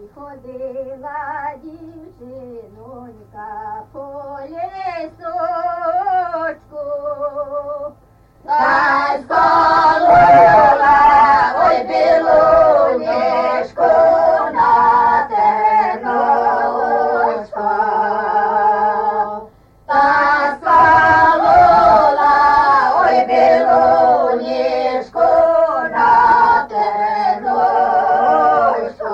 ходила дівчинонька по лісочку, та й сколола, ой, білу ніжку на терночку. Та сколола, ой, білу ніжку на терночку.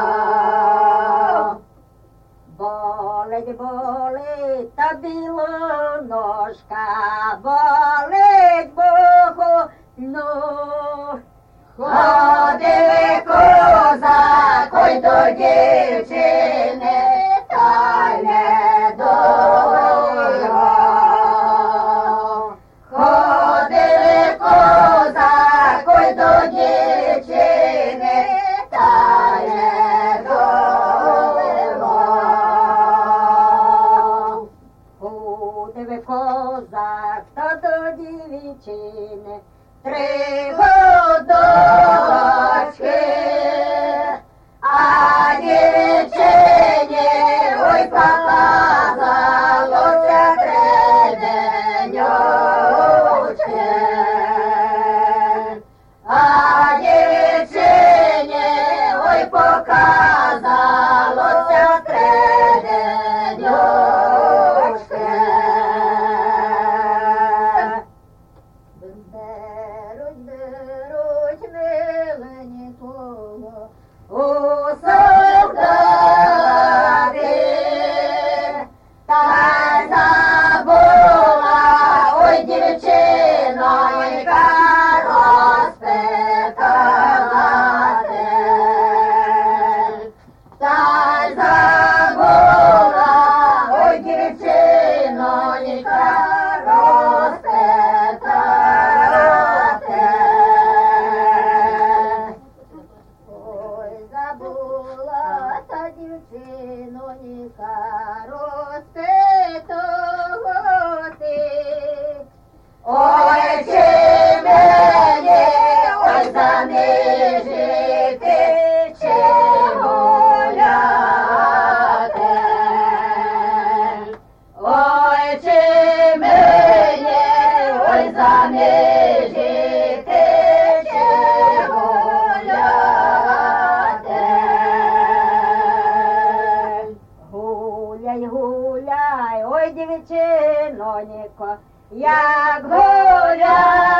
Болить, болить та біла ножка, болить Богу, ну. Ходили козак, ой, до дівчини, та й не дойшло. Ходили козак, ой, до дівчини, та й не дойшло. Ходив козак та до дівчини, 3 годочки, а дівчині, ой, показалося 3 деньочки. А дівчині, ой, показалося 3 деньочки. Беруть миленького у солдати, та й забула, ой, дівчинонька, розпитати. Та й забула, ой, дівчинонька, розпитати. Ой, забула та дівчинонька розпитувати. Ой, чи мені, ой, за ним жити, чи гуляти? Ой, чи мені, ой, за ним жити, чи гуляти? Гуляй, гуляй, ой, дівчинонько, як гуляй.